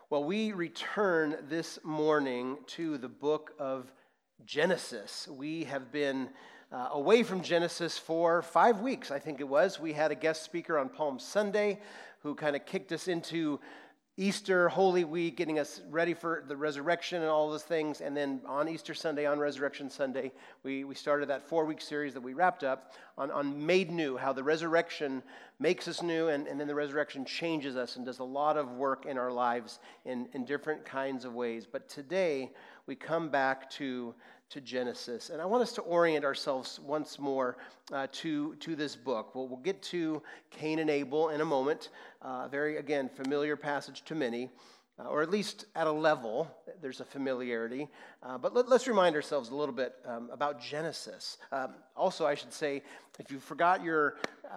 Well, we return this morning to the book of Genesis. We have been away from Genesis for 5 weeks, I think it was. We had a guest speaker on Palm Sunday who kind of kicked us into Easter, Holy Week, getting us ready for the resurrection and all those things. And then on Easter Sunday, on Resurrection Sunday, we started that 4-week series that we wrapped up on Made New, how the resurrection makes us new, and then the resurrection changes us and does a lot of work in our lives in different kinds of ways. But today, we come back to Genesis. And I want us to orient ourselves once more to this book. We'll get to Cain and Abel in a moment. Very, again, familiar passage to many, or at least at a level, there's a familiarity. But let's remind ourselves a little bit about Genesis. Also, I should say, if you forgot your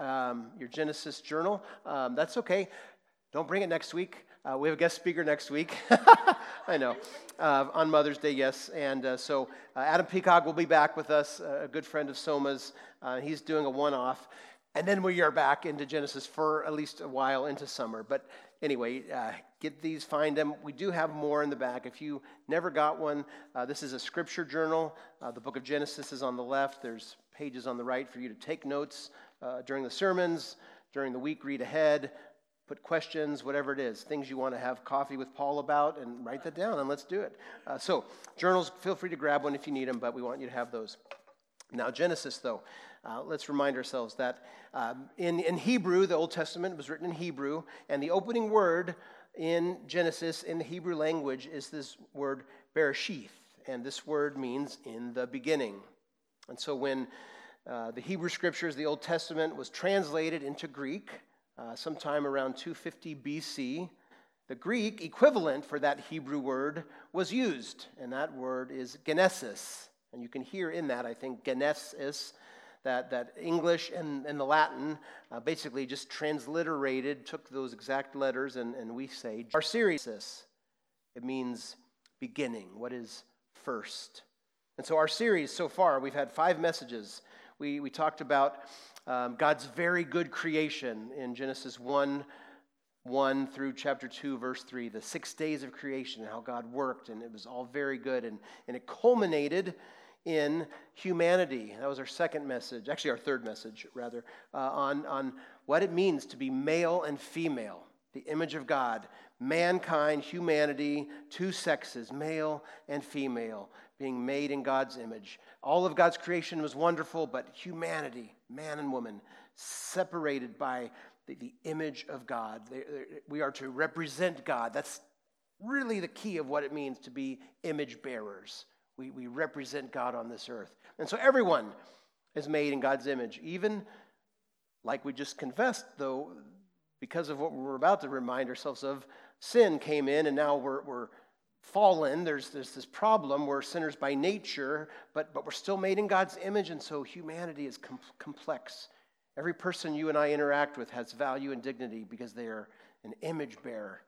Genesis journal, that's okay. Don't bring it next week. We have a guest speaker next week. I know. On Mother's Day, yes. And so Adam Peacock will be back with us, a good friend of Soma's. He's doing a one-off. And then we are back into Genesis for at least a while into summer. But anyway, get these, find them. We do have more in the back. If you never got one, this is a scripture journal. The book of Genesis is on the left. There's pages on the right for you to take notes during the sermons, during the week, read ahead. Put questions, whatever it is, things you want to have coffee with Paul about, and write that down, and let's do it. So, journals, feel free to grab one if you need them, but we want you to have those. Now, Genesis, though, let's remind ourselves that in Hebrew, the Old Testament was written in Hebrew, and the opening word in Genesis in the Hebrew language is this word Bereshith, and this word means in the beginning. And so when the Hebrew Scriptures, the Old Testament, was translated into Greek, sometime around 250 BC, the Greek equivalent for that Hebrew word was used, and that word is genesis. And you can hear in that, I think, genesis, that English and the Latin basically just transliterated, took those exact letters, and we say, our series, it means beginning, what is first. And so our series so far, we've had 5 messages. We talked about God's very good creation in Genesis 1 through chapter 2, verse 3, the 6 days of creation and how God worked, and it was all very good, and it culminated in humanity. That was our second message, actually our third message, rather, on what it means to be male and female, the image of God, mankind, humanity, 2 sexes, male and female, being made in God's image. All of God's creation was wonderful, but humanity, man and woman, separated by the image of God. We are to represent God. That's really the key of what it means to be image bearers. We represent God on this earth. And so everyone is made in God's image, even like we just confessed, though, because of what we're about to remind ourselves of, sin came in, and now we're fallen. There's this problem. We're sinners by nature, but we're still made in God's image, and so humanity is complex. Every person you and I interact with has value and dignity because they are an image bearer.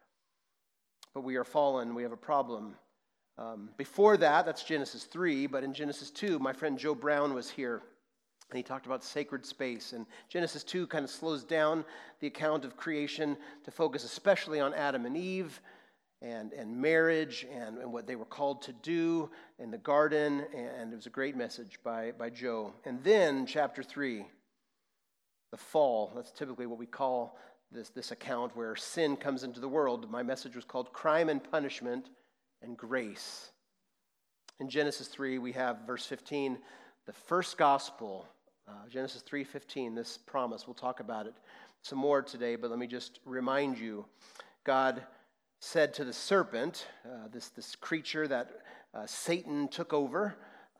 But we are fallen. We have a problem. Before that's Genesis 3, but in Genesis 2, my friend Joe Brown was here, and he talked about sacred space. And Genesis 2 kind of slows down the account of creation to focus especially on Adam and Eve, and marriage and what they were called to do in the garden, and it was a great message by Joe. And then chapter 3, the fall. That's typically what we call this account where sin comes into the world. My message was called Crime and Punishment and Grace. In Genesis 3, we have verse 15, the first gospel, Genesis 3:15, this promise. We'll talk about it some more today, but let me just remind you, God said to the serpent, this creature that Satan took over,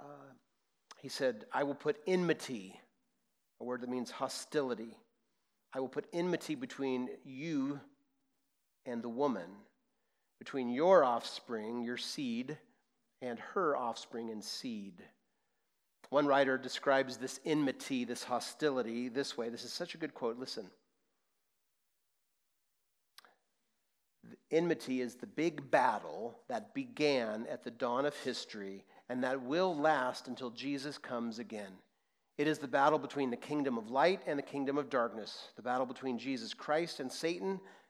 he said, I will put enmity, a word that means hostility. I will put enmity between you and the woman, between your offspring, your seed, and her offspring and seed. One writer describes this enmity, this hostility, this way. This is such a good quote. Listen. Enmity is the big battle that began at the dawn of history and that will last until Jesus comes again. It is the battle between the kingdom of light and the kingdom of darkness, the battle between Jesus Christ and Satan, the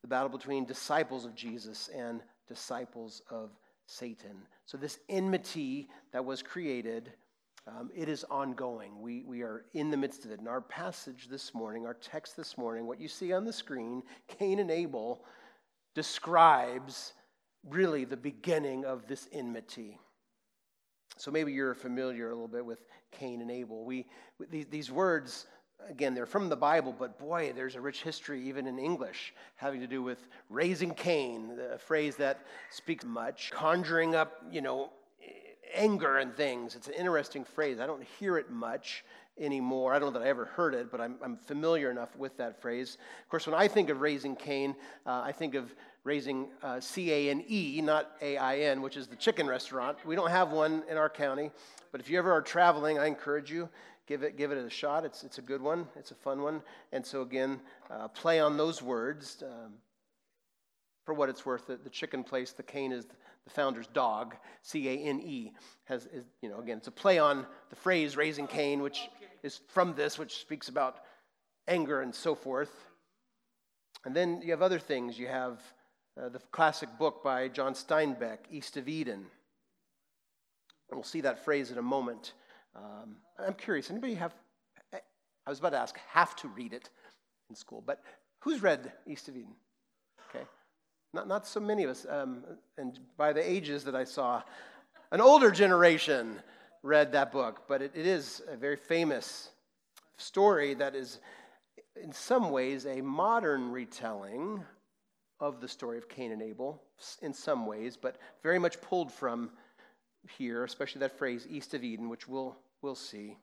the battle between disciples of Jesus and disciples of Satan. So this enmity that was created, it is ongoing. We are in the midst of it. In our passage this morning, our text this morning, what you see on the screen, Cain and Abel, describes really the beginning of this enmity. So maybe you're familiar a little bit with Cain and Abel. These words, again, they're from the Bible, but boy, there's a rich history even in English having to do with raising Cain, a phrase that speaks much, conjuring up, anger and things. It's an interesting phrase. I don't hear it much anymore. I don't know that I ever heard it, but I'm familiar enough with that phrase. Of course, when I think of raising Cain, I think of raising C-A-N-E, not A-I-N, which is the chicken restaurant. We don't have one in our county, but if you ever are traveling, I encourage you, give it a shot. It's a good one. It's a fun one. And so again, play on those words. For what it's worth, the chicken place, the Cain is the founder's dog, C-A-N-E. Again, it's a play on the phrase raising Cain, which is from this, which speaks about anger and so forth. And then you have other things. You have the classic book by John Steinbeck, East of Eden. And we'll see that phrase in a moment. I'm curious, anybody I was about to ask, have to read it in school, but who's read East of Eden? Okay. Not so many of us. And by the ages that I saw, an older generation read that book, but it is a very famous story that is in some ways a modern retelling of the story of Cain and Abel, in some ways, but very much pulled from here, especially that phrase, East of Eden, which we'll see.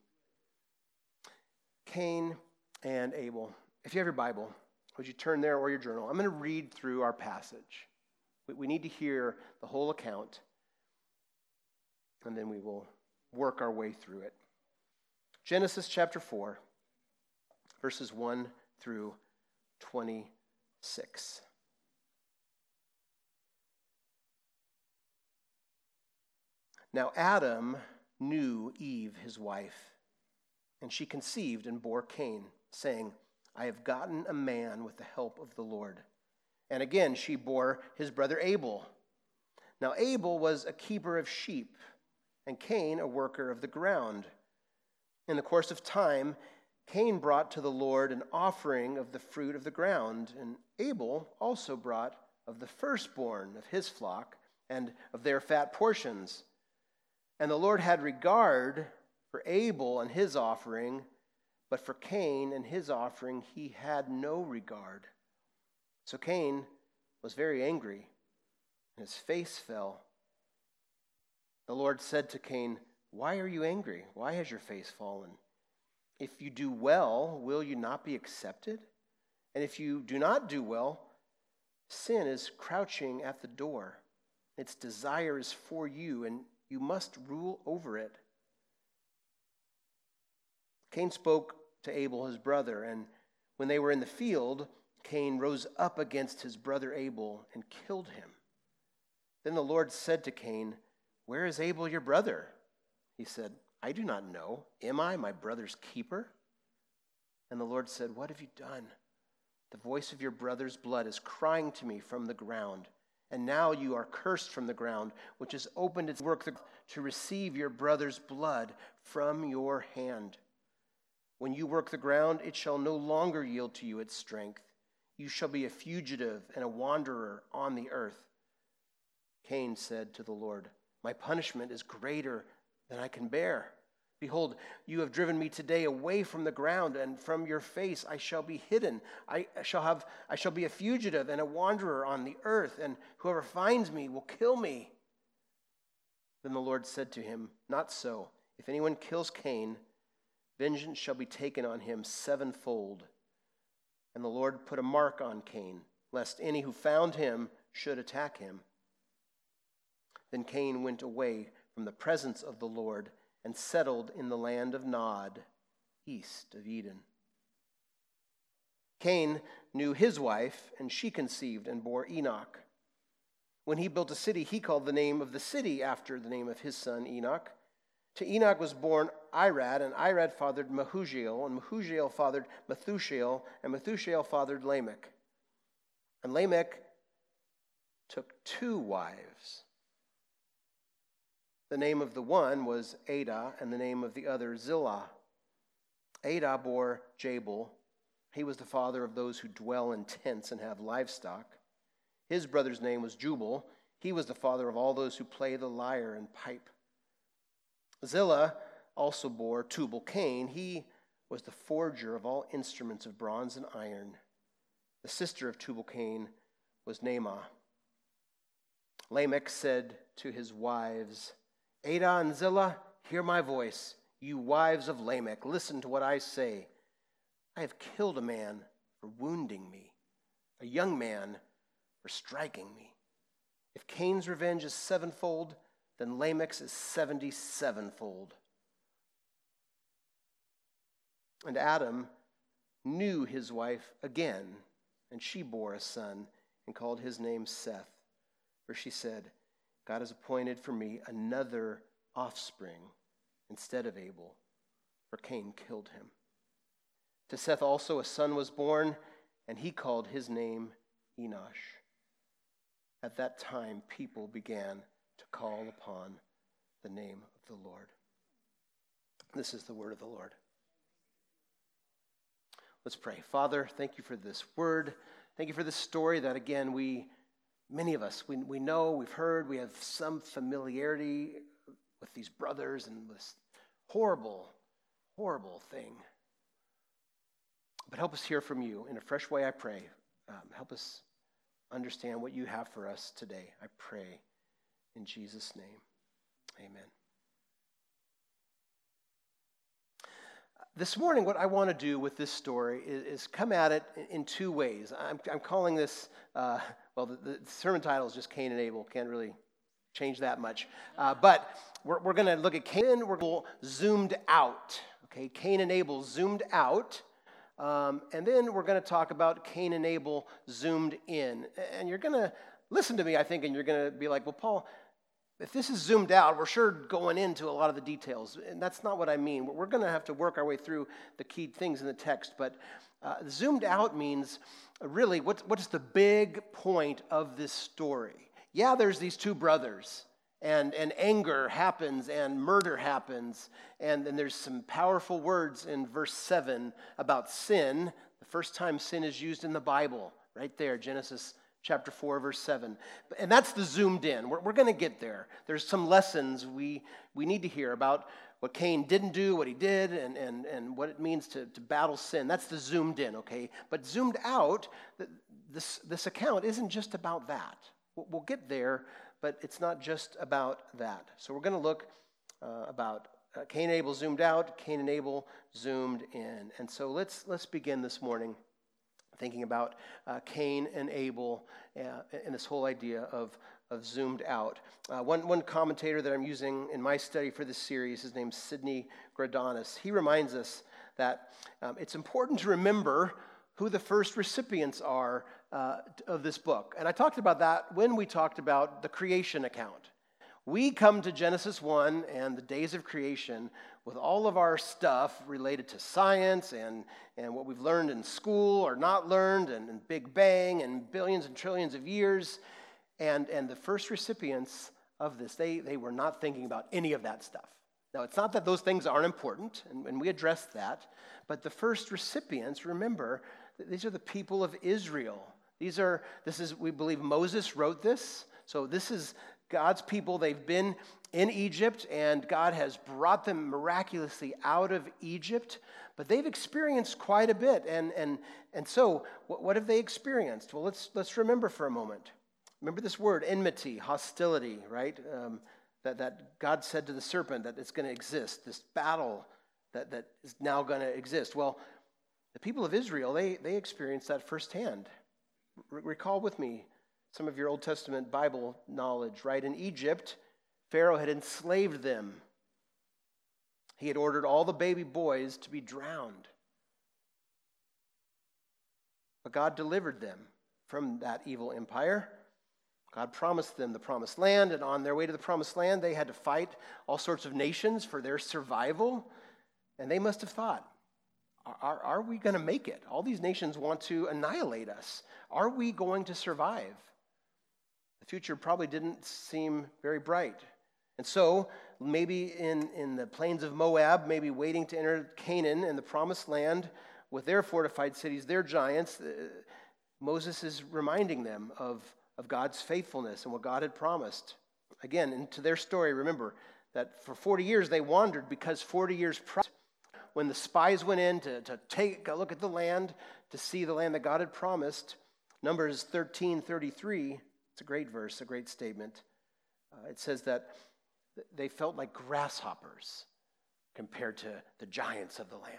Cain and Abel. If you have your Bible, would you turn there or your journal? I'm going to read through our passage. We need to hear the whole account, and then we will work our way through it. Genesis chapter 4, verses 1 through 26. Now Adam knew Eve, his wife, and she conceived and bore Cain, saying, I have gotten a man with the help of the Lord. And again she bore his brother Abel. Now Abel was a keeper of sheep, and Cain a worker of the ground. In the course of time, Cain brought to the Lord an offering of the fruit of the ground, and Abel also brought of the firstborn of his flock and of their fat portions. And the Lord had regard for Abel and his offering, but for Cain and his offering he had no regard. So Cain was very angry, and his face fell. The Lord said to Cain, Why are you angry? Why has your face fallen? If you do well, will you not be accepted? And if you do not do well, sin is crouching at the door. Its desire is for you, and you must rule over it. Cain spoke to Abel, his brother, and when they were in the field, Cain rose up against his brother Abel and killed him. Then the Lord said to Cain, Where is Abel your brother? He said, I do not know. Am I my brother's keeper? And the Lord said, What have you done? The voice of your brother's blood is crying to me from the ground. And now you are cursed from the ground, which has opened its work to receive your brother's blood from your hand. When you work the ground, it shall no longer yield to you its strength. You shall be a fugitive and a wanderer on the earth. Cain said to the Lord, My punishment is greater than I can bear. Behold, you have driven me today away from the ground, and from your face I shall be hidden. I shall be a fugitive and a wanderer on the earth, and whoever finds me will kill me. Then the Lord said to him, Not so. If anyone kills Cain, vengeance shall be taken on him sevenfold. And the Lord put a mark on Cain, lest any who found him should attack him. Then Cain went away from the presence of the Lord and settled in the land of Nod, east of Eden. Cain knew his wife, and she conceived and bore Enoch. When he built a city, he called the name of the city after the name of his son Enoch. To Enoch was born Irad, and Irad fathered Mehujael, and Mehujael fathered Methushael, and Methushael fathered Lamech. And Lamech took 2 wives. The name of the one was Adah, and the name of the other Zillah. Adah bore Jabal. He was the father of those who dwell in tents and have livestock. His brother's name was Jubal. He was the father of all those who play the lyre and pipe. Zillah also bore Tubal-Cain. He was the forger of all instruments of bronze and iron. The sister of Tubal-Cain was Naamah. Lamech said to his wives, Adah and Zillah, hear my voice. You wives of Lamech, listen to what I say. I have killed a man for wounding me, a young man for striking me. If Cain's revenge is 7-fold, then Lamech's is 77-fold. And Adam knew his wife again, and she bore a son and called his name Seth. For she said, God has appointed for me another offspring instead of Abel, for Cain killed him. To Seth also a son was born, and he called his name Enosh. At that time, people began to call upon the name of the Lord. This is the word of the Lord. Let's pray. Father, thank you for this word. Thank you for this story that, again, many of us, we know, we've heard, we have some familiarity with these brothers and this horrible, horrible thing. But help us hear from you in a fresh way, I pray. Help us understand what you have for us today, I pray. In Jesus' name, amen. This morning, what I want to do with this story is come at it in 2 ways. I'm calling this, the sermon title is just Cain and Abel. Can't really change that much. But we're going to look at Cain. We're going to zoomed out. Okay, Cain and Abel zoomed out. And then we're going to talk about Cain and Abel zoomed in. And you're going to listen to me, I think, and you're going to be like, well, Paul, if this is zoomed out, we're sure going into a lot of the details. And that's not what I mean. We're going to have to work our way through the key things in the text. But zoomed out means really what's the big point of this story? Yeah, there's these 2 brothers. And anger happens, and murder happens, and then there's some powerful words in verse 7 about sin. The first time sin is used in the Bible, right there, Genesis chapter 4, verse 7. And that's the zoomed in. We're going to get there. There's some lessons we need to hear about what Cain didn't do, what he did, and what it means to battle sin. That's the zoomed in, okay? But zoomed out, this account isn't just about that. We'll get there, but it's not just about that. So we're going to look about Cain and Abel zoomed out, Cain and Abel zoomed in. And so let's begin this morning thinking about Cain and Abel and this whole idea of zoomed out. One commentator that I'm using in my study for this series, his name's Sidney Greidanus. He reminds us that it's important to remember who the first recipients are of this book. And I talked about that when we talked about the creation account. We come to Genesis 1 and the days of creation with all of our stuff related to science and what we've learned in school or not learned, and Big Bang and billions and trillions of years. And the first recipients of this, they were not thinking about any of that stuff. Now, it's not that those things aren't important, and we addressed that, but the first recipients, remember, these are the people of Israel. We believe Moses wrote this, so this is God's people. They've been in Egypt, and God has brought them miraculously out of Egypt, but they've experienced quite a bit, and so what have they experienced? Well, let's remember for a moment. Remember this word, enmity, hostility, right? That God said to the serpent that it's going to exist, this battle that is now going to exist. Well, the people of Israel, they experienced that firsthand. Recall with me some of your Old Testament Bible knowledge, right? In Egypt, Pharaoh had enslaved them. He had ordered all the baby boys to be drowned. But God delivered them from that evil empire. God promised them the promised land, and on their way to the promised land, they had to fight all sorts of nations for their survival. And they must have thought, Are we going to make it? All these nations want to annihilate us. Are we going to survive? The future probably didn't seem very bright. And so, maybe in the plains of Moab, maybe waiting to enter Canaan and the promised land with their fortified cities, their giants, Moses is reminding them of God's faithfulness and what God had promised. Again, into their story, remember that for 40 years they wandered because 40 years prior, when the spies went in to take a look at the land, to see the land that God had promised, Numbers 13:33, it's a great verse, a great statement. It says that they felt like grasshoppers compared to the giants of the land.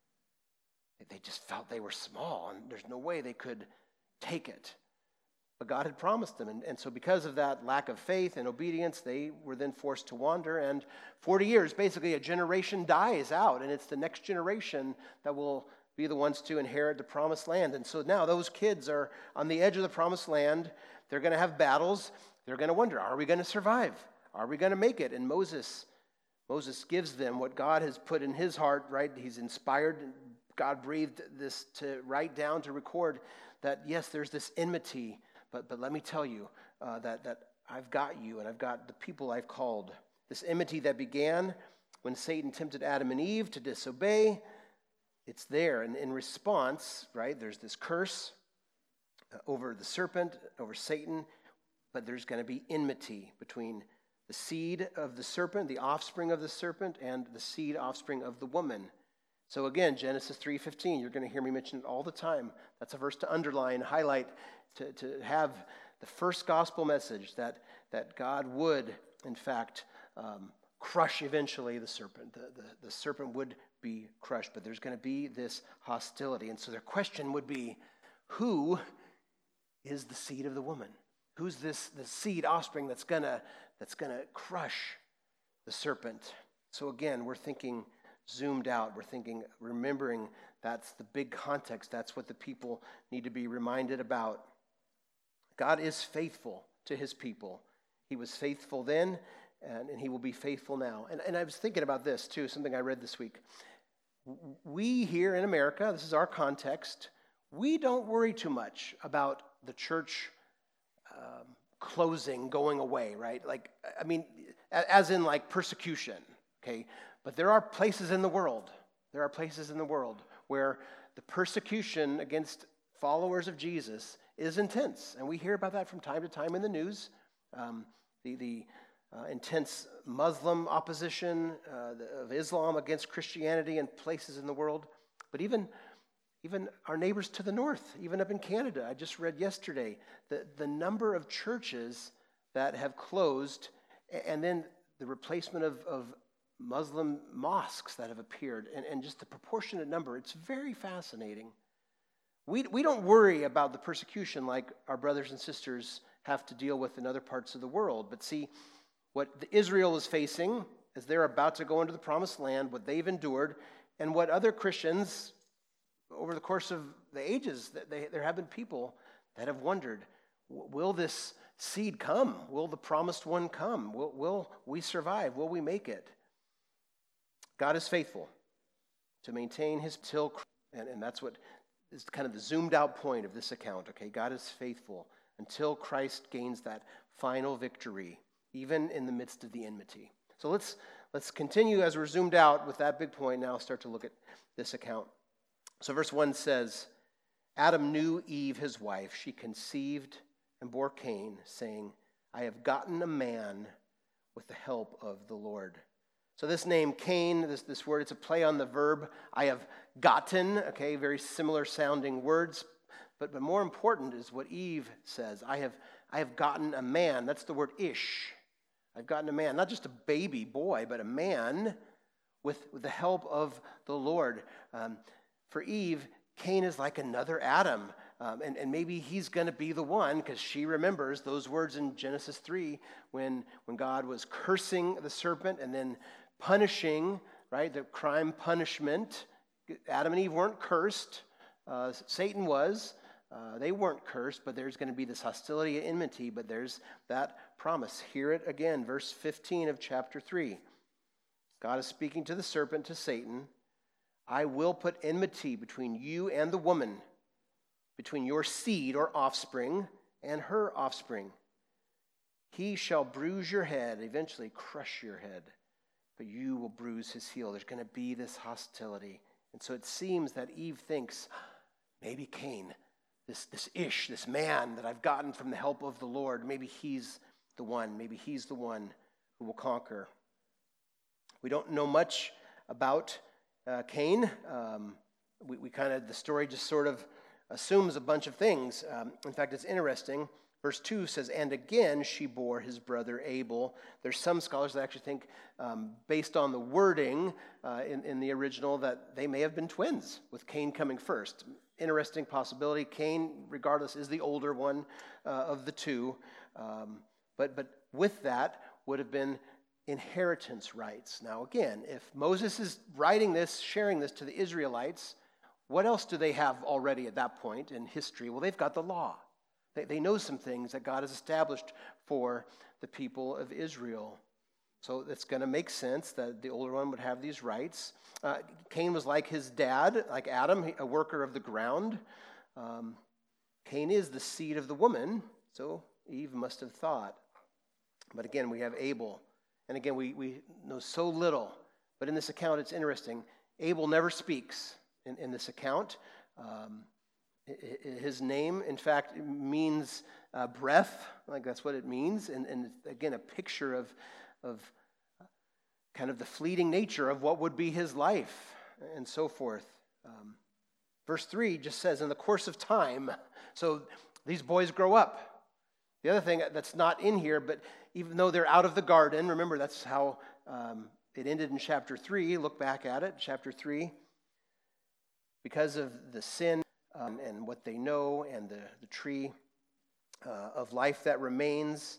They just felt they were small, and there's no way they could take it. But God had promised them, and so because of that lack of faith and obedience, they were then forced to wander, and 40 years, basically a generation dies out, and it's the next generation that will be the ones to inherit the promised land. And so now those kids are on the edge of the promised land. They're going to have battles. They're going to wonder, are we going to survive? Are we going to make it? And Moses gives them what God has put in his heart, right? He's inspired. God breathed this to write down, to record that, yes, there's this enmity, but let me tell you that I've got you and I've got the people I've called. This enmity that began when Satan tempted Adam and Eve to disobey, it's there. And in response, right, there's this curse over the serpent, over Satan, but there's going to be enmity between the seed of the serpent, the offspring of the serpent, and the seed offspring of the woman. So again, Genesis 3:15, you're going to hear me mention it all the time. That's a verse to underline, highlight, to have the first gospel message that God would, in fact, crush eventually the serpent. The serpent would be crushed, but there's going to be this hostility. And so their question would be, who is the seed of the woman? Who's the seed offspring that's gonna crush the serpent? So again, we're thinking zoomed out. We're thinking, remembering that's the big context. That's what the people need to be reminded about. God is faithful to his people. He was faithful then, and he will be faithful now. And I was thinking about this too, something I read this week. We here in America, this is our context, we don't worry too much about the church closing, going away, right? Like, I mean, as in like persecution, okay? But there are places in the world where the persecution against followers of Jesus is intense. And we hear about that from time to time in the news. The intense Muslim opposition of Islam against Christianity in places in the world. But even our neighbors to the north, even up in Canada, I just read yesterday the number of churches that have closed, and then the replacement of Muslim mosques that have appeared, and just the proportionate number. It's very fascinating. We don't worry about the persecution like our brothers and sisters have to deal with in other parts of the world. But see, what Israel is facing as they're about to go into the promised land, what they've endured, and what other Christians over the course of the ages, there have been people that have wondered, will this seed come? Will the promised one come? Will we survive? Will we make it? God is faithful to maintain his till, and that's what is kind of the zoomed out point of this account, okay? God is faithful until Christ gains that final victory, even in the midst of the enmity. So let's continue as we're zoomed out with that big point. Now start to look at this account. So verse 1 says, Adam knew Eve, his wife. She conceived and bore Cain, saying, I have gotten a man with the help of the Lord. So this name, Cain, this word, it's a play on the verb, I have gotten, okay, very similar sounding words. But more important is what Eve says. I have gotten a man. That's the word ish. I've gotten a man, not just a baby boy, but a man with the help of the Lord. For Eve, Cain is like another Adam. And maybe he's going to be the one, because she remembers those words in Genesis 3 when God was cursing the serpent and then punishing, right, the crime punishment. Adam and Eve weren't cursed. Satan was. They weren't cursed, but there's going to be this hostility and enmity, but there's that promise. Hear it again, verse 15 of chapter 3. God is speaking to the serpent, to Satan. I will put enmity between you and the woman, between your seed or offspring and her offspring. He shall bruise your head, eventually crush your head, but you will bruise his heel. There's going to be this hostility. And so it seems that Eve thinks, maybe Cain, this Ish, this man that I've gotten from the help of the Lord, maybe he's the one. Maybe he's the one who will conquer. We don't know much about Cain. The story just sort of assumes a bunch of things. In fact, it's interesting. Verse 2 says, and again she bore his brother Abel. There's some scholars that actually think, based on the wording in the original, that they may have been twins, with Cain coming first. Interesting possibility. Cain, regardless, is the older one of the two. But with that would have been inheritance rights. Now again, if Moses is writing this, sharing this to the Israelites, what else do they have already at that point in history? Well, they've got the law. They know some things that God has established for the people of Israel. So it's going to make sense that the older one would have these rights. Cain was like his dad, like Adam, a worker of the ground. Cain is the seed of the woman, so Eve must have thought. But again, we have Abel. And again, we know so little. But in this account, it's interesting. Abel never speaks in this account. His name, in fact, means breath. Like that's what it means. And again, a picture of kind of the fleeting nature of what would be his life and so forth. Verse 3 just says, in the course of time. So these boys grow up. The other thing that's not in here, but even though they're out of the garden, remember that's how it ended in chapter 3. Look back at it, chapter 3. Because of the sin and what they know and the tree of life that remains.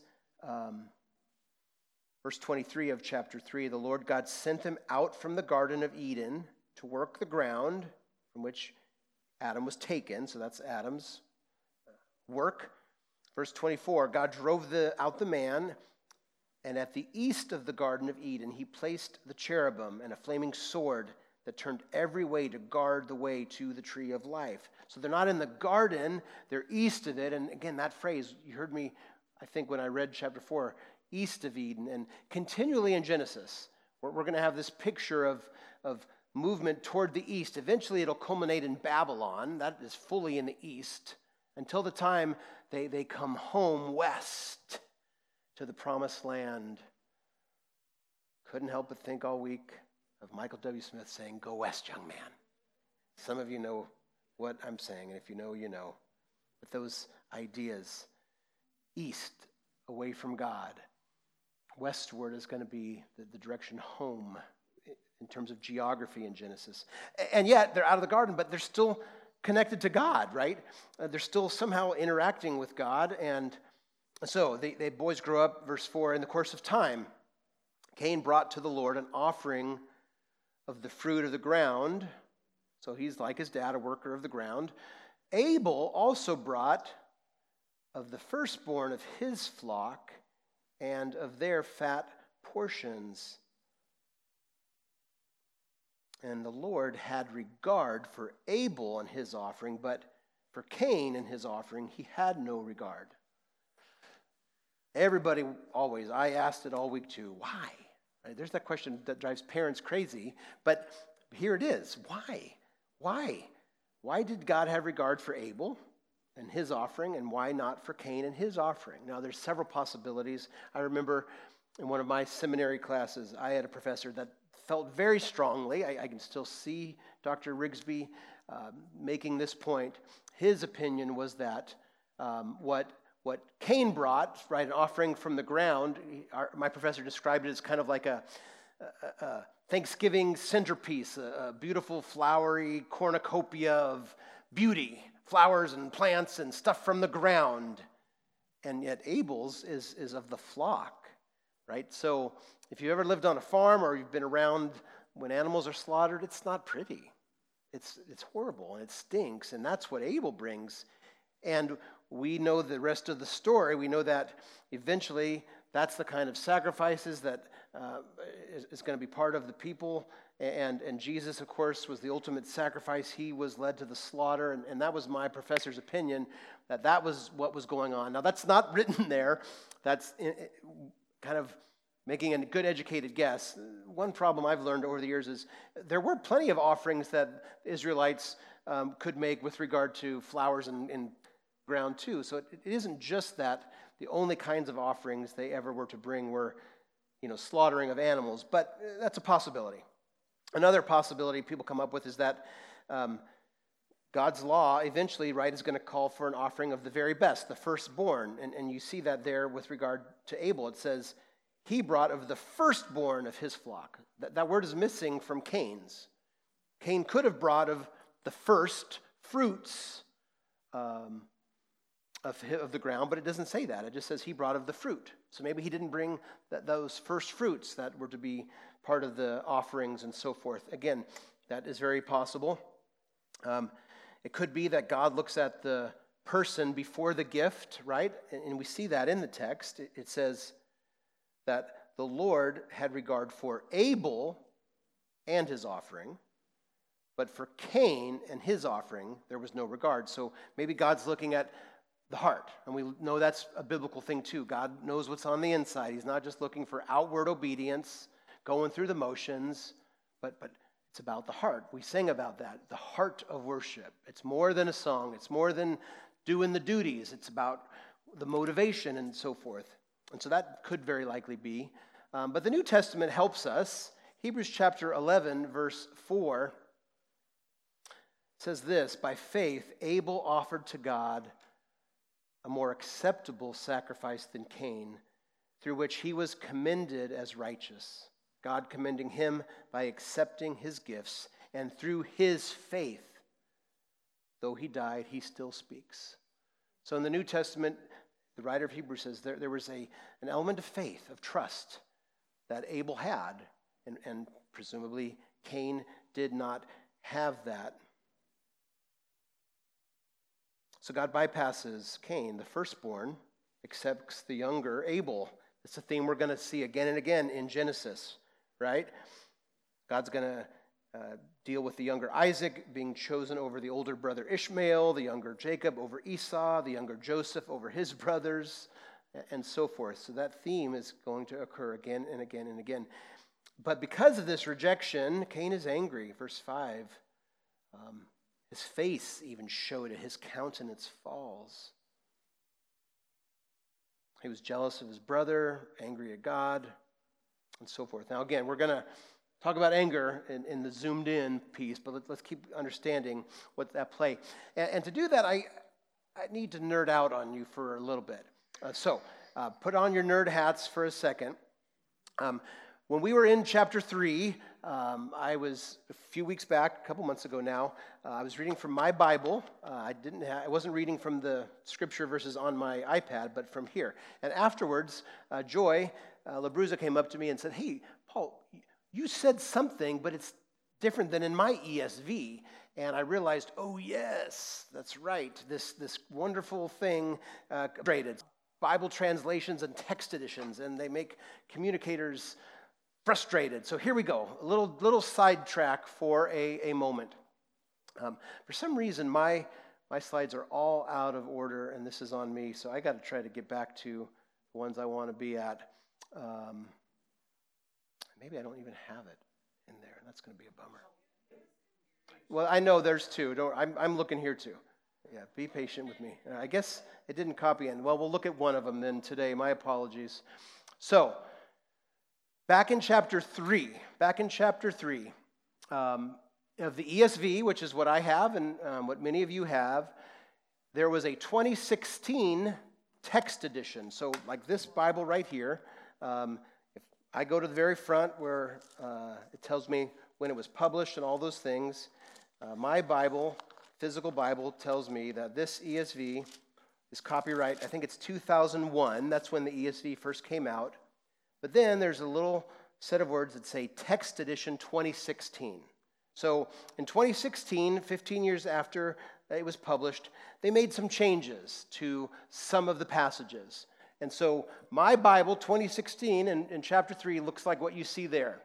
Verse 23 of chapter 3, the Lord God sent them out from the Garden of Eden to work the ground from which Adam was taken. So that's Adam's work. Verse 24, God drove out the man, and at the east of the Garden of Eden, he placed the cherubim and a flaming sword that turned every way to guard the way to the tree of life. So they're not in the garden, they're east of it. And again, that phrase, you heard me, I think, when I read chapter 4, east of Eden. And continually in Genesis, we're going to have this picture of movement toward the east. Eventually, it'll culminate in Babylon. That is fully in the east. Until the time they come home west to the promised land. Couldn't help but think all week of Michael W. Smith saying, "Go west, young man." Some of you know what I'm saying, and if you know, you know. But those ideas, east, away from God, westward is going to be the direction home in terms of geography in Genesis. And yet, they're out of the garden, but they're still connected to God, right? They're still somehow interacting with God. And so the boys grow up, verse 4, in the course of time, Cain brought to the Lord an offering of the fruit of the ground. So he's like his dad, a worker of the ground. Abel also brought of the firstborn of his flock and of their fat portions. And the Lord had regard for Abel and his offering, but for Cain and his offering, he had no regard. Everybody always, I asked it all week too, why? Right? There's that question that drives parents crazy, but here it is. Why? Why? Why did God have regard for Abel and his offering, and why not for Cain and his offering? Now, there's several possibilities. I remember in one of my seminary classes, I had a professor that felt very strongly, I can still see Dr. Rigsby making this point. His opinion was that what Cain brought, right, an offering from the ground, my professor described it as kind of like a Thanksgiving centerpiece, a beautiful flowery cornucopia of beauty, flowers and plants and stuff from the ground. And yet Abel's is of the flock, right? So if you've ever lived on a farm or you've been around when animals are slaughtered, it's not pretty. It's horrible and it stinks, and that's what Abel brings. And we know the rest of the story. We know that eventually that's the kind of sacrifices that is going to be part of the people And Jesus, of course, was the ultimate sacrifice. He was led to the slaughter, and that was my professor's opinion, that was what was going on. Now, that's not written there. That's kind of making a good educated guess. One problem I've learned over the years is there were plenty of offerings that Israelites could make with regard to flowers and ground too. So it isn't just that the only kinds of offerings they ever were to bring were, slaughtering of animals, but that's a possibility. Another possibility people come up with is that God's law eventually, right, is going to call for an offering of the very best, the firstborn. And you see that there with regard to Abel. It says, he brought of the firstborn of his flock. That word is missing from Cain's. Cain could have brought of the first fruits of the ground, but it doesn't say that. It just says he brought of the fruit. So maybe he didn't bring those first fruits that were to be part of the offerings and so forth. Again, that is very possible. It could be that God looks at the person before the gift, right? And we see that in the text. It says that the Lord had regard for Abel and his offering, but for Cain and his offering, there was no regard. So maybe God's looking at the heart, and we know that's a biblical thing too. God knows what's on the inside. He's not just looking for outward obedience, going through the motions, but it's about the heart. We sing about that, the heart of worship. It's more than a song. It's more than doing the duties. It's about the motivation and so forth. And so that could very likely be. But the New Testament helps us. Hebrews chapter 11, verse 4 says this, by faith, Abel offered to God a more acceptable sacrifice than Cain, through which he was commended as righteous. God commending him by accepting his gifts, and through his faith, though he died, he still speaks. So in the New Testament, the writer of Hebrews says there was an element of faith, of trust, that Abel had, and presumably Cain did not have that. So God bypasses Cain, the firstborn, accepts the younger, Abel. It's a theme we're going to see again and again in Genesis, right? God's going to deal with the younger Isaac being chosen over the older brother Ishmael, the younger Jacob over Esau, the younger Joseph over his brothers, and so forth. So that theme is going to occur again and again and again. But because of this rejection, Cain is angry. Verse 5, his face even showed it. His countenance falls. He was jealous of his brother, angry at God, and so forth. Now again, we're going to talk about anger in the zoomed in piece, but let's keep understanding what's at play. And to do that, I need to nerd out on you for a little bit. So put on your nerd hats for a second. When we were in chapter 3, I was a few weeks back, a couple months ago now, I was reading from my Bible. I wasn't reading from the scripture verses on my iPad, but from here. And afterwards, Joy Labruza came up to me and said, "Hey, Paul, you said something, but it's different than in my ESV." And I realized, oh yes, that's right. This wonderful thing, Bible translations and text editions, and they make communicators frustrated. So here we go, a little sidetrack for a moment. For some reason, my slides are all out of order, and this is on me, so I got to try to get back to the ones I want to be at. Maybe I don't even have it in there. That's going to be a bummer. Well, I know there's two. I'm looking here too. Yeah, be patient with me. I guess it didn't copy in. Well, we'll look at one of them then today. My apologies. So, back in chapter 3 of the ESV, which is what I have and what many of you have, there was a 2016 text edition. So, like this Bible right here, if I go to the very front where it tells me when it was published and all those things, my Bible, physical Bible, tells me that this ESV is copyright, I think it's 2001. That's when the ESV first came out. But then there's a little set of words that say Text Edition 2016. So in 2016, 15 years after it was published, they made some changes to some of the passages. And so my Bible, 2016, in chapter 3, looks like what you see there.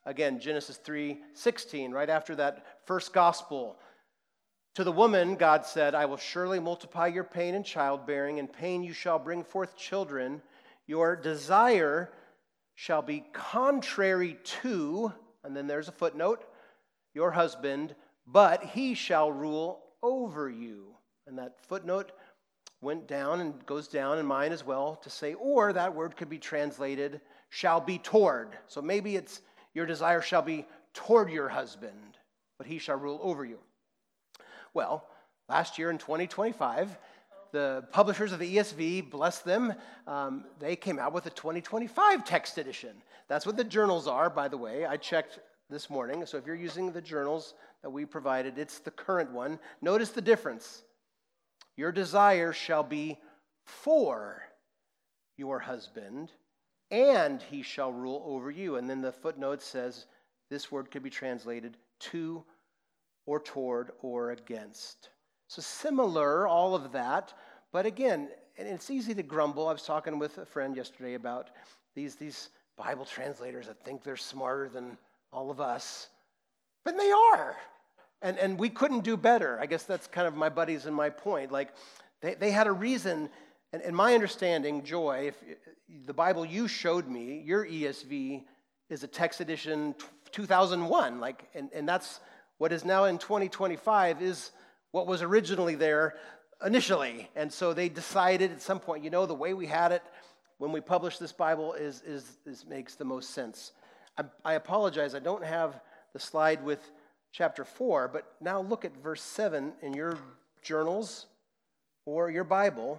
Again, Genesis 3:16, right after that first gospel. To the woman, God said, I will surely multiply your pain in childbearing. In pain you shall bring forth children. Your desire shall be contrary to, and then there's a footnote, your husband, but he shall rule over you. And that footnote went down and goes down in mine as well to say, or that word could be translated, shall be toward. So maybe it's your desire shall be toward your husband, but he shall rule over you. Well, last year in 2025, the publishers of the ESV, bless them, they came out with a 2025 text edition. That's what the journals are, by the way. I checked this morning. So if you're using the journals that we provided, it's the current one. Notice the difference. Your desire shall be for your husband, and he shall rule over you. And then the footnote says this word could be translated to or toward or against. So similar, all of that. But again, and it's easy to grumble. I was talking with a friend yesterday about these Bible translators that think they're smarter than all of us. But they are. And we couldn't do better. I guess that's kind of my buddies and my point. Like, they had a reason. And in my understanding, Joy, if the Bible you showed me, your ESV is a text edition 2001. And that's what is now in 2025 is what was originally there initially. And so they decided at some point, the way we had it when we published this Bible is makes the most sense. I apologize, I don't have the slide with chapter 4, but now look at verse 7 in your journals or your Bible.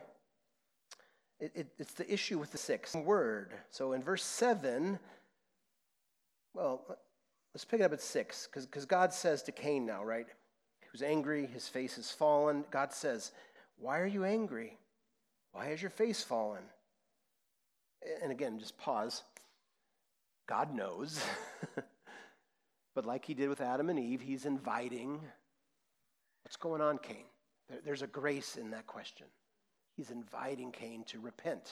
It's the issue with the sixth word. So in verse 7, well, let's pick it up at 6, because God says to Cain now, right? He was angry, his face has fallen. God says, why are you angry? Why has your face fallen? And again, just pause. God knows. But like he did with Adam and Eve, he's inviting. What's going on, Cain? There's a grace in that question. He's inviting Cain to repent.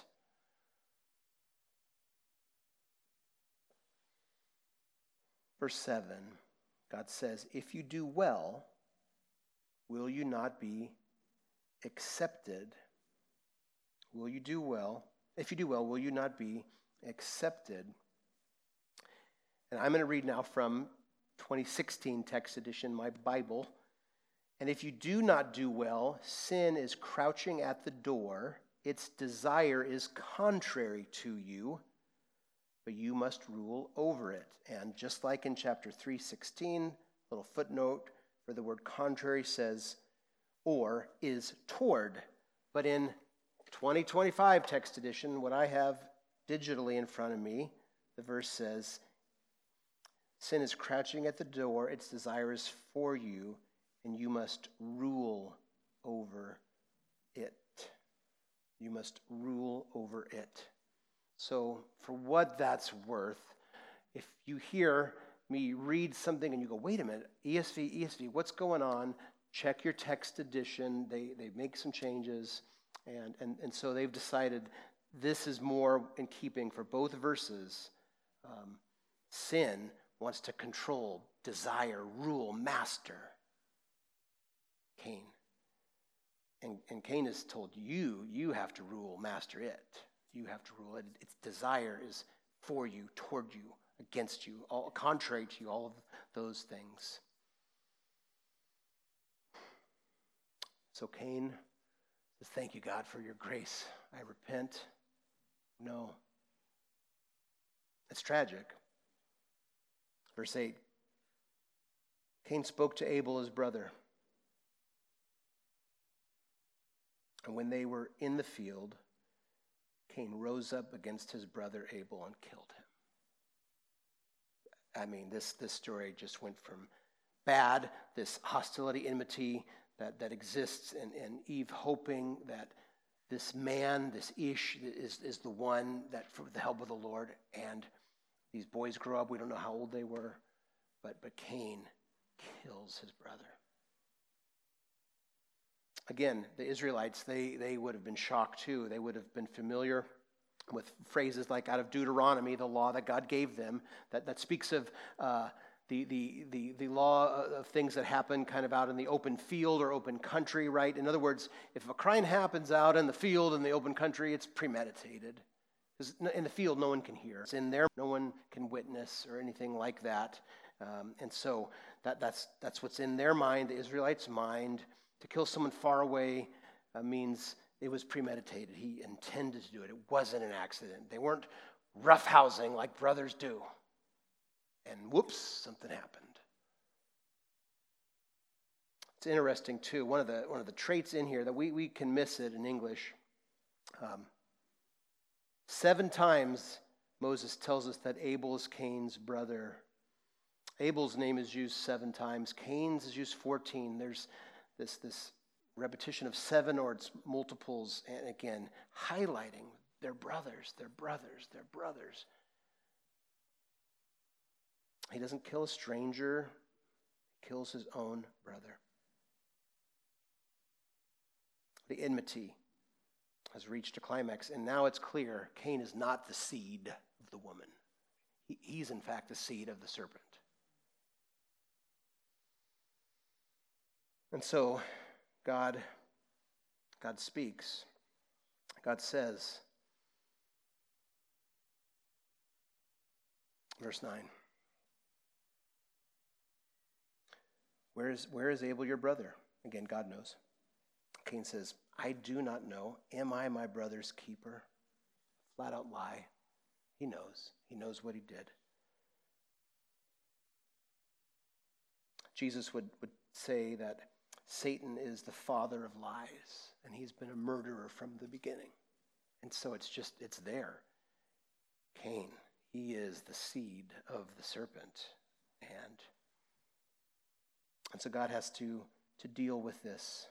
Verse 7, God says, if you do well, will you not be accepted? Will you do well? If you do well, will you not be accepted? And I'm going to read now from 2016 text edition, my Bible. And if you do not do well, sin is crouching at the door. Its desire is contrary to you, but you must rule over it. And just like in chapter 3:16, little footnote where the word contrary says, or is toward. But in 2025 text edition, what I have digitally in front of me, the verse says, sin is crouching at the door, its desire is for you, and you must rule over it. You must rule over it. So for what that's worth, if you hear me read something and you go, wait a minute, ESV, what's going on? Check your text edition. They make some changes. And so they've decided this is more in keeping for both verses. Sin wants to control, desire, rule, master Cain. And Cain is told, you have to rule, master it. You have to rule it. Its desire is for you, toward you, against you, all contrary to you, all of those things. So Cain says, thank you, God, for your grace. I repent. No. It's tragic. Verse 8. Cain spoke to Abel, his brother. And when they were in the field, Cain rose up against his brother Abel and killed him. I mean, this story just went from bad, this hostility, enmity that exists, and Eve hoping that this man, this Ish, is the one that for the help of the Lord. And these boys grow up. We don't know how old they were, but Cain kills his brother. Again, the Israelites, they would have been shocked too. They would have been familiar with phrases like out of Deuteronomy, the law that God gave them, that speaks of the law of things that happen kind of out in the open field or open country, right? In other words, if a crime happens out in the field in the open country, it's premeditated. Because in the field, no one can hear. It's in there, no one can witness or anything like that. And so that's what's in their mind, the Israelites' mind. To kill someone far away means it was premeditated. He intended to do it. It wasn't an accident. They weren't roughhousing like brothers do. And whoops, something happened. It's interesting too. One of the traits in here that we can miss it in English. 7 times Moses tells us that Abel is Cain's brother. Abel's name is used 7 times. Cain's is used 14. There's this repetition of 7 or its multiples, and again, highlighting their brothers, their brothers, their brothers. He doesn't kill a stranger, he kills his own brother. The enmity has reached a climax, and now it's clear Cain is not the seed of the woman. He's in fact the seed of the serpent. And so God speaks. God says, verse 9, Where is Abel your brother? Again, God knows. Cain says, I do not know. Am I my brother's keeper? Flat out lie. He knows. He knows what he did. Jesus would say that Satan is the father of lies, and he's been a murderer from the beginning. And so it's there. Cain, he is the seed of the serpent. And so God has to deal with this.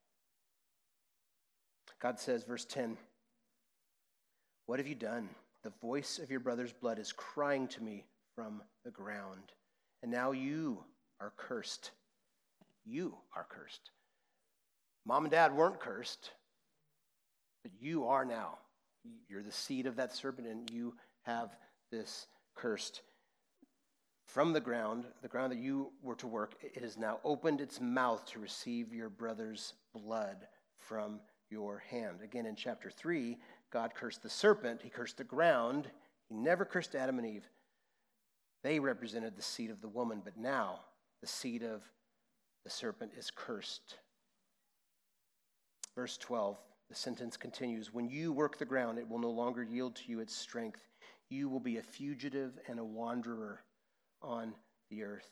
God says, verse 10, what have you done? The voice of your brother's blood is crying to me from the ground. And now you are cursed. You are cursed. Mom and dad weren't cursed, but you are now. You're the seed of that serpent, and you have this cursed. From the ground that you were to work, it has now opened its mouth to receive your brother's blood from your hand. Again, in chapter 3, God cursed the serpent. He cursed the ground. He never cursed Adam and Eve. They represented the seed of the woman, but now the seed of the serpent is cursed. Verse 12, the sentence continues, when you work the ground, it will no longer yield to you its strength. You will be a fugitive and a wanderer on the earth.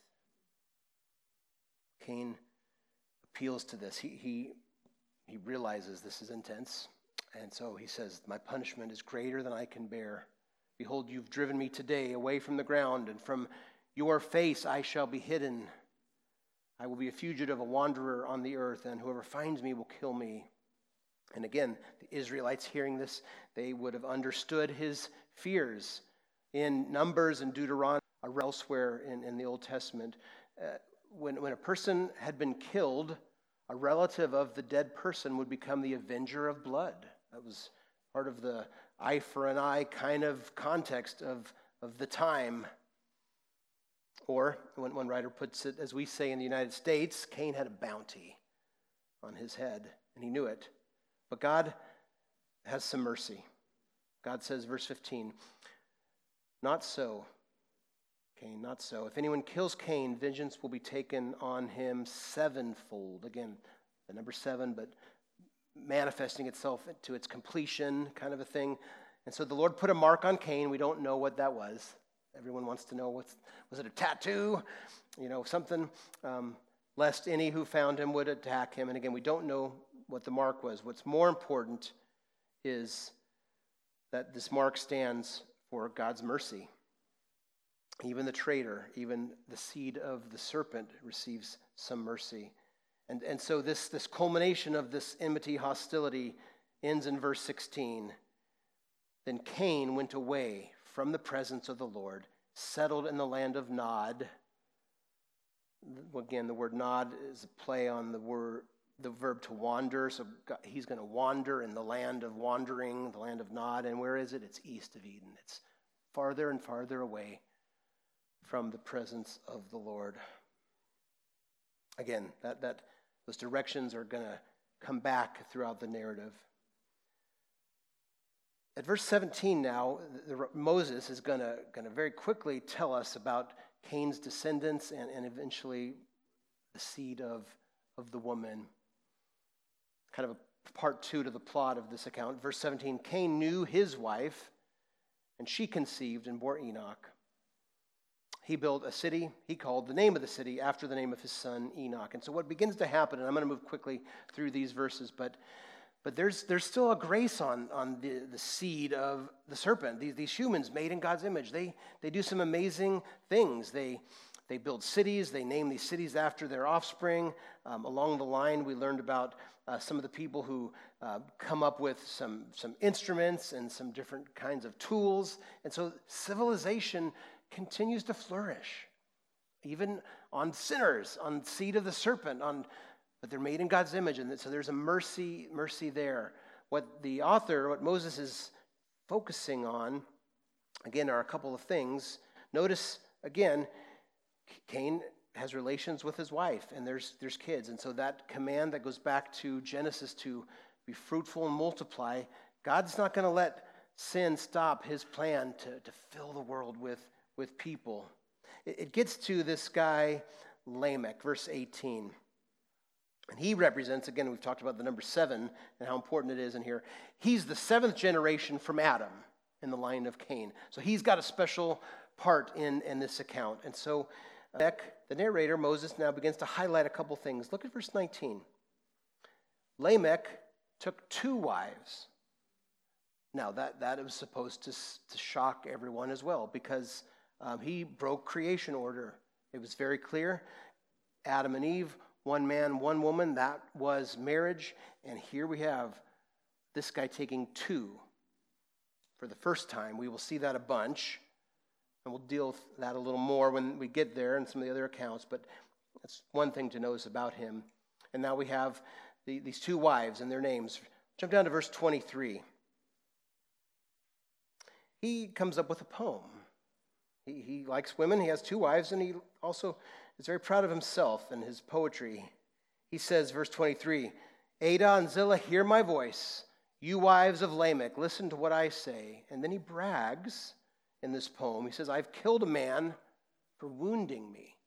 Cain appeals to this. He realizes this is intense, and so he says, my punishment is greater than I can bear. Behold, you've driven me today away from the ground, and from your face I shall be hidden. I will be a fugitive, a wanderer on the earth, and whoever finds me will kill me. And again, the Israelites hearing this, they would have understood his fears. In Numbers and Deuteronomy, or elsewhere in the Old Testament, when a person had been killed, a relative of the dead person would become the avenger of blood. That was part of the eye for an eye kind of context of the time. Or, when one writer puts it, as we say in the United States, Cain had a bounty on his head, and he knew it. But God has some mercy. God says, verse 15, not so, Cain, not so. If anyone kills Cain, vengeance will be taken on him 7-fold. Again, the number 7, but manifesting itself to its completion kind of a thing. And so the Lord put a mark on Cain. We don't know what that was. Everyone wants to know, was it a tattoo? Something, lest any who found him would attack him. And again, we don't know what the mark was. What's more important is that this mark stands for God's mercy. Even the traitor, even the seed of the serpent receives some mercy. And so this culmination of this enmity, hostility ends in verse 16. Then Cain went away from the presence of the Lord, settled in the land of Nod. Again, the word Nod is a play on the the verb to wander. So he's going to wander in the land of wandering, the land of Nod. And where is it? It's east of Eden. It's farther and farther away from the presence of the Lord. Again, those directions are going to come back throughout the narrative. At verse 17 now, Moses is going to very quickly tell us about Cain's descendants and eventually the seed of the woman. Kind of a part 2 to the plot of this account. Verse 17, Cain knew his wife, and she conceived and bore Enoch. He built a city. He called the name of the city after the name of his son Enoch. And so what begins to happen, and I'm going to move quickly through these verses, but there's still a grace on the seed of the serpent. These humans made in God's image, they do some amazing things. They build cities. They name these cities after their offspring. Along the line, we learned about some of the people who come up with some instruments and some different kinds of tools. And so civilization continues to flourish, even on sinners, on seed of the serpent, but they're made in God's image, and so there's a mercy there. What Moses is focusing on, again, are a couple of things. Notice, again, Cain has relations with his wife, and there's kids, and so that command that goes back to Genesis to be fruitful and multiply, God's not going to let sin stop his plan to fill the world with people. It gets to this guy, Lamech, verse 18. And he represents, again, we've talked about the number 7 and how important it is in here. He's the 7th generation from Adam in the line of Cain. So he's got a special part in this account. And so the narrator, Moses, now begins to highlight a couple things. Look at verse 19. Lamech took 2 wives. Now, that was supposed to shock everyone as well, because he broke creation order. It was very clear. Adam and Eve, one man, one woman, that was marriage. And here we have this guy taking 2 for the first time. We will see that a bunch, and we'll deal with that a little more when we get there and some of the other accounts, but that's one thing to notice about him. And now we have these 2 wives and their names. Jump down to verse 23. He comes up with a poem. He likes women, he has 2 wives, and he also is very proud of himself and his poetry. He says, verse 23, Ada and Zillah, hear my voice. You wives of Lamech, listen to what I say. And then he brags in this poem. He says, I've killed a man for wounding me.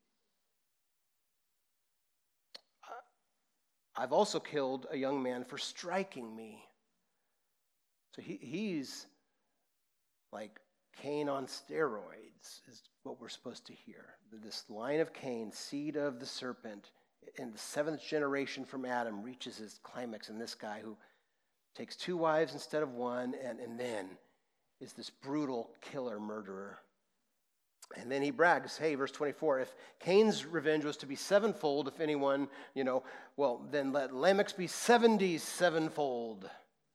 I've also killed a young man for striking me. So he's like Cain on steroids is what we're supposed to hear. This line of Cain, seed of the serpent, in the 7th generation from Adam, reaches its climax in this guy who takes 2 wives instead of 1, and then is this brutal killer murderer. And then he brags, hey, verse 24, if Cain's revenge was to be 7-fold, if anyone, well, then let Lamech's be 77-fold.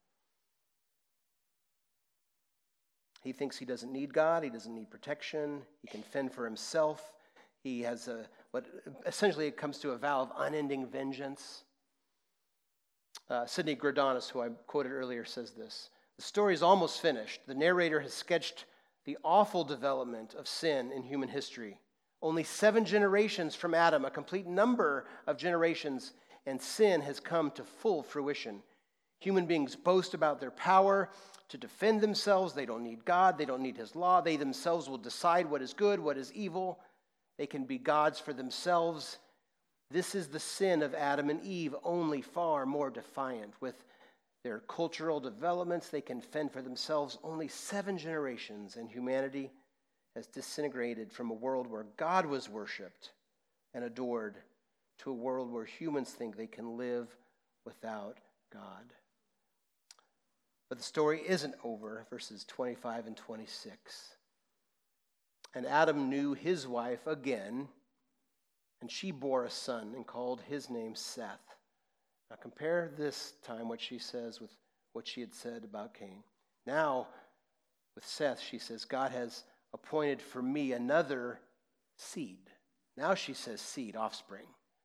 He thinks he doesn't need God. He doesn't need protection. He can fend for himself. He has what essentially it comes to a vow of unending vengeance. Sidney Greidanus, who I quoted earlier, says this. The story is almost finished. The narrator has sketched the awful development of sin in human history. Only 7 generations from Adam, a complete number of generations, and sin has come to full fruition. Human beings boast about their power to defend themselves. They don't need God. They don't need his law. They themselves will decide what is good, what is evil. They can be gods for themselves. This is the sin of Adam and Eve, only far more defiant. With their cultural developments, they can fend for themselves. Only 7 generations, and humanity has disintegrated from a world where God was worshipped and adored to a world where humans think they can live without God. But the story isn't over, verses 25 and 26. And Adam knew his wife again, and she bore a son and called his name Seth. Now compare this time what she says with what she had said about Cain. Now, with Seth, she says, God has appointed for me another seed. Now she says seed, offspring.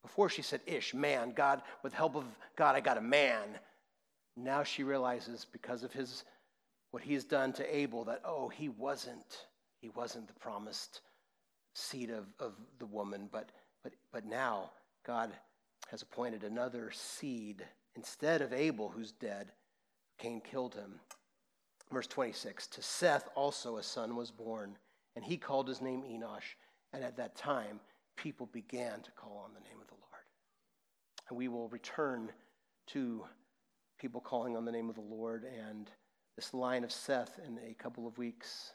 Before she said, ish, man, God, with help of God, I got a man. Now she realizes because of what he's done to Abel that, he wasn't the promised seed of the woman, but now God has appointed another seed. Instead of Abel, who's dead, Cain killed him. Verse 26, to Seth also a son was born, and he called his name Enosh. And at that time, people began to call on the name of the Lord. And we will return to people calling on the name of the Lord and this line of Seth in a couple of weeks.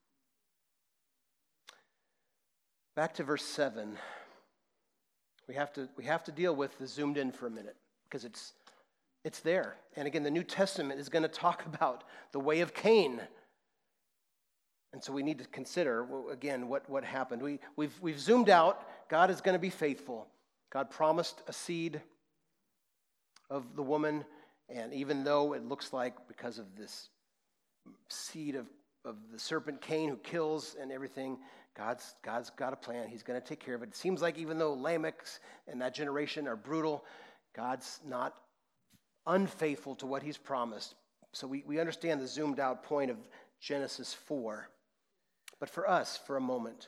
Back to verse 7. We have to deal with the zoomed in for a minute because it's there. And again, the New Testament is going to talk about the way of Cain. And so we need to consider, again, what happened. We've zoomed out. God is going to be faithful. God promised a seed of the woman, and even though it looks like because of this seed of the serpent Cain who kills and everything, God's got a plan. He's going to take care of it. It seems like even though Lamech and that generation are brutal, God's not unfaithful to what he's promised. So we understand the zoomed out point of Genesis 4. But for us, for a moment,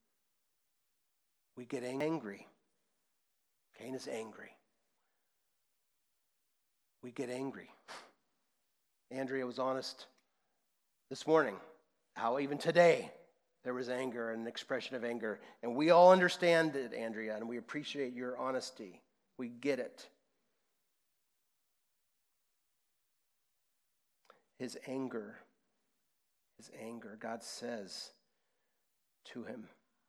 we get angry. Cain is angry. We get angry. Andrea was honest this morning, how even today there was anger, an expression of anger. And we all understand it, Andrea, and we appreciate your honesty. We get it. His anger, God says to him,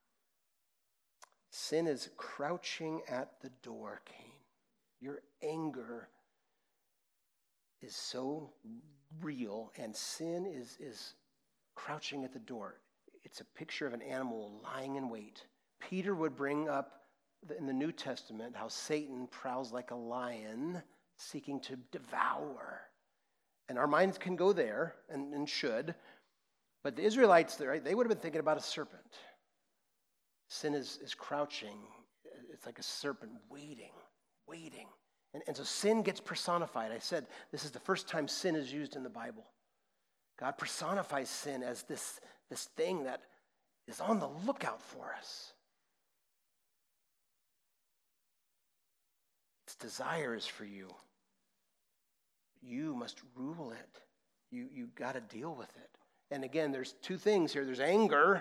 sin is crouching at the door, Cain. Your anger is so real, and sin is crouching at the door. It's a picture of an animal lying in wait. Peter would bring up in the New Testament how Satan prowls like a lion seeking to devour. And our minds can go there, and should. But the Israelites, right, they would have been thinking about a serpent. Sin is crouching. It's like a serpent waiting. And so sin gets personified. I said this is the first time sin is used in the Bible. God personifies sin as this thing that is on the lookout for us. Its desire is for you. You must rule it. You got to deal with it. And again, there's two things here. There's anger.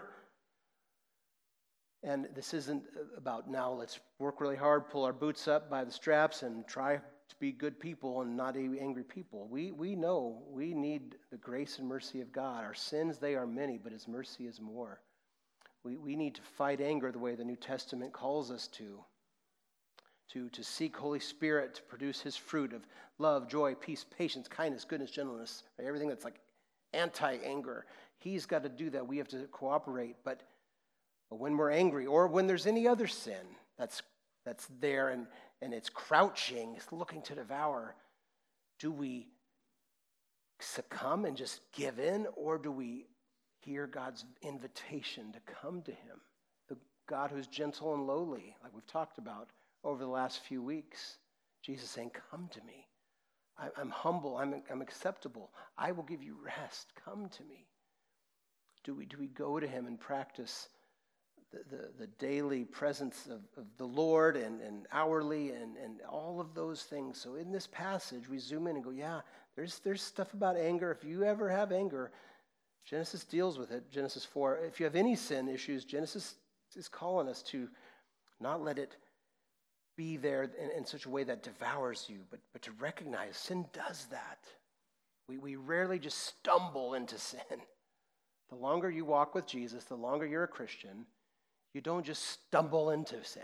And this isn't about now let's work really hard, pull our boots up by the straps, and try to be good people and not angry people. We know we need the grace and mercy of God. Our sins, they are many, but his mercy is more. We need to fight anger the way the New Testament calls us to seek Holy Spirit to produce his fruit of love, joy, peace, patience, kindness, goodness, gentleness, right? Everything that's like anti-anger. He's got to do that. We have to cooperate. But when we're angry, or when there's any other sin that's there and it's crouching, it's looking to devour, do we succumb and just give in, or do we hear God's invitation to come to him? The God who's gentle and lowly, like we've talked about over the last few weeks. Jesus saying, come to me. I'm humble. I'm acceptable. I will give you rest. Come to me. Do we go to him and practice the daily presence of the Lord and hourly and all of those things? So in this passage, we zoom in and go, yeah, there's stuff about anger. If you ever have anger, Genesis deals with it. Genesis 4. If you have any sin issues, Genesis is calling us to not let it be there in such a way that devours you, but to recognize sin does that. We rarely just stumble into sin. The longer you walk with Jesus, the longer you're a Christian, you don't just stumble into sin.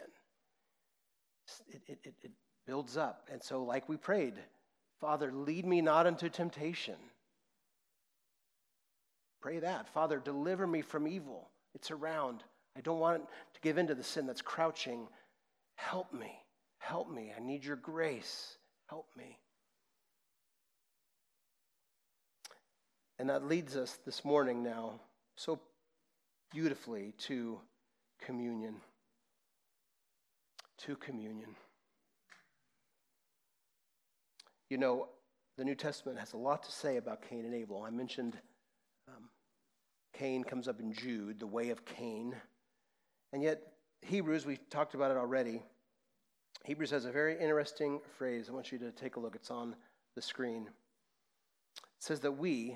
It builds up. And so like we prayed, Father, lead me not into temptation. Pray that. Father, deliver me from evil. It's around. I don't want to give in to the sin that's crouching. Help me. Help me. I need your grace. Help me. And that leads us this morning now so beautifully to communion. to communion. You know, the New Testament has a lot to say about Cain and Abel. I mentioned Cain comes up in Jude, the way of Cain. And yet, Hebrews, we talked about it already. Hebrews has a very interesting phrase. I want you to take a look. It's on the screen. It says that we,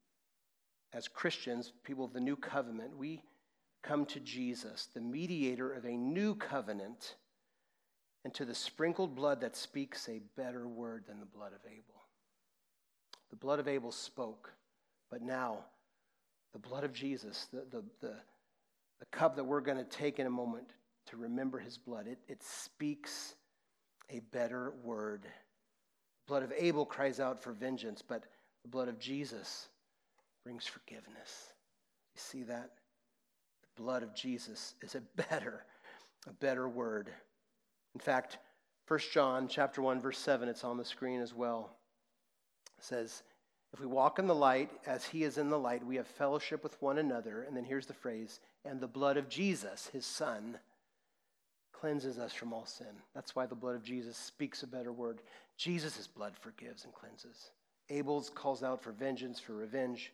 as Christians, people of the new covenant, we come to Jesus, the mediator of a new covenant, and to the sprinkled blood that speaks a better word than the blood of Abel. The blood of Abel spoke, but now the blood of Jesus, the cup that we're going to take in a moment to remember his blood, it speaks a better word. The blood of Abel cries out for vengeance, but the blood of Jesus brings forgiveness. You see that? The blood of Jesus is a better word. In fact, 1 John chapter 1, verse 7, it's on the screen as well. It says, if we walk in the light as he is in the light, we have fellowship with one another. And then here's the phrase, and the blood of Jesus, his son, cleanses us from all sin. That's why the blood of Jesus speaks a better word. Jesus' blood forgives and cleanses. Abel's calls out for vengeance, for revenge.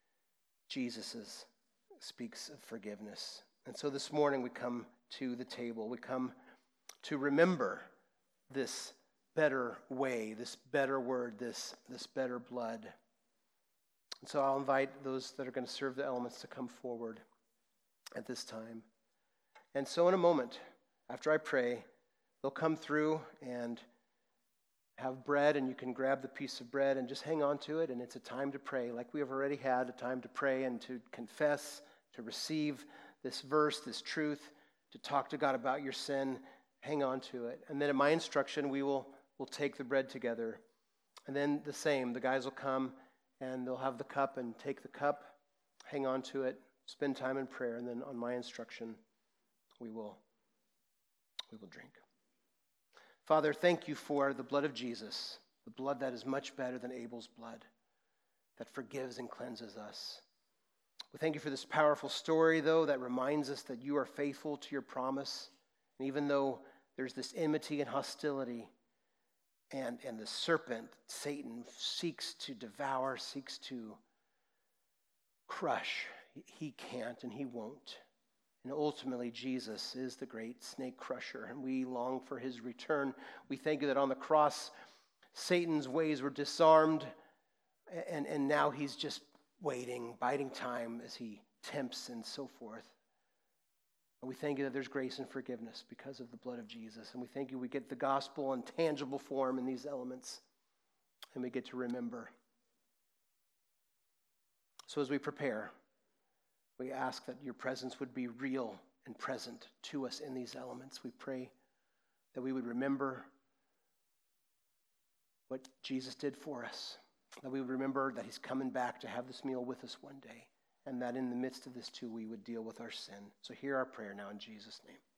Jesus's speaks of forgiveness. And so this morning we come to the table. We come to remember this better way, this better word, this better blood. And so I'll invite those that are going to serve the elements to come forward at this time. And so in a moment, after I pray, they'll come through and have bread, and you can grab the piece of bread and just hang on to it, and it's a time to pray, like we have already had, a time to pray and to confess, to receive this verse, this truth, to talk to God about your sin. Hang on to it. And then at my instruction, we'll take the bread together. And then the same, the guys will come and they'll have the cup and take the cup, hang on to it, spend time in prayer, and then on my instruction, we will drink. Father, thank you for the blood of Jesus, the blood that is much better than Abel's blood, that forgives and cleanses us. We thank you for this powerful story, though, that reminds us that you are faithful to your promise. And even though there's this enmity and hostility, and the serpent, Satan, seeks to devour, seeks to crush, he can't and he won't. And ultimately, Jesus is the great snake crusher, and we long for his return. We thank you that on the cross, Satan's ways were disarmed, and now he's just waiting, biding time as he tempts and so forth. And we thank you that there's grace and forgiveness because of the blood of Jesus. And we thank you we get the gospel in tangible form in these elements, and we get to remember. So as we prepare, we ask that your presence would be real and present to us in these elements. We pray that we would remember what Jesus did for us, that we would remember that he's coming back to have this meal with us one day, and that in the midst of this too, we would deal with our sin. So hear our prayer now in Jesus' name.